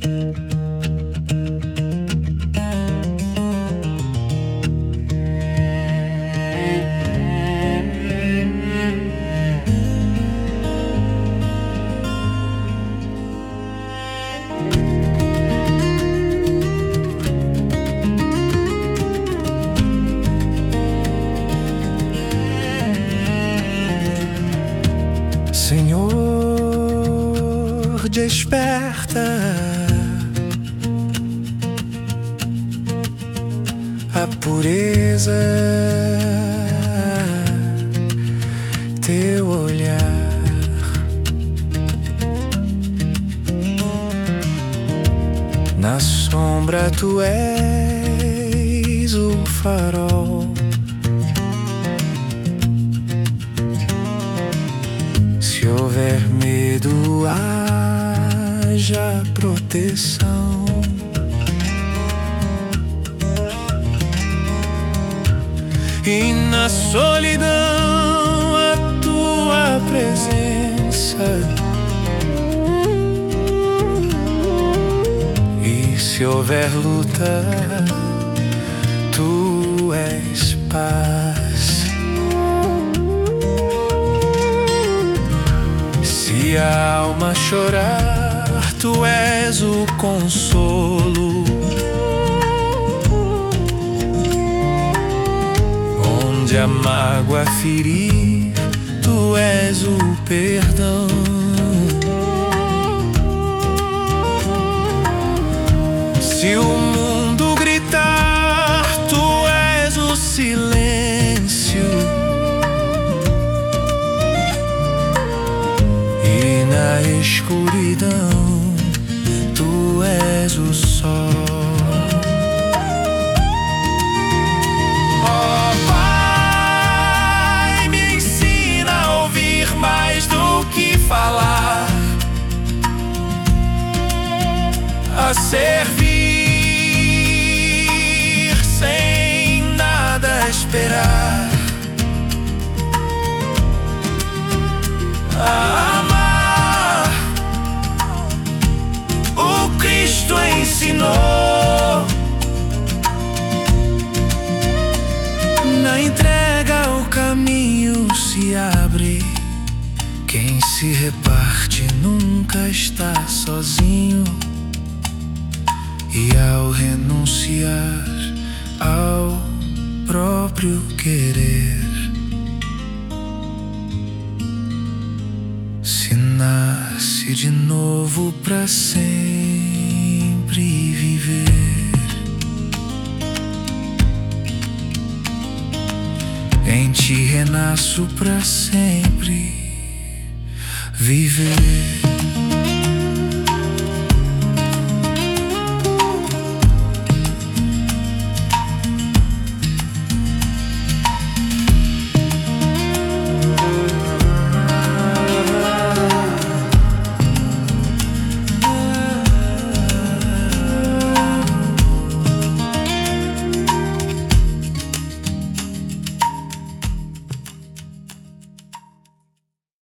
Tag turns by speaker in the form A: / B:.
A: Senhor, desperta a pureza, teu olhar. Na sombra tu és o farol. Se houver medo, haja proteção. E na solidão a tua presença. E se houver luta, tu és paz. Se a alma chorar, tu és o consolo. Onde a mágoa ferir, tu és o perdão. Se o mundo gritar, tu és o silêncio. E na escuridão, tu és o sol. Falar, a servir sem nada esperar, a amar. O Cristo ensinou. Na entrega o caminho se abre. Quem se reparte nunca está sozinho. E ao renunciar ao próprio querer, se nasce de novo pra sempre viver. Em ti renasço pra sempre viver.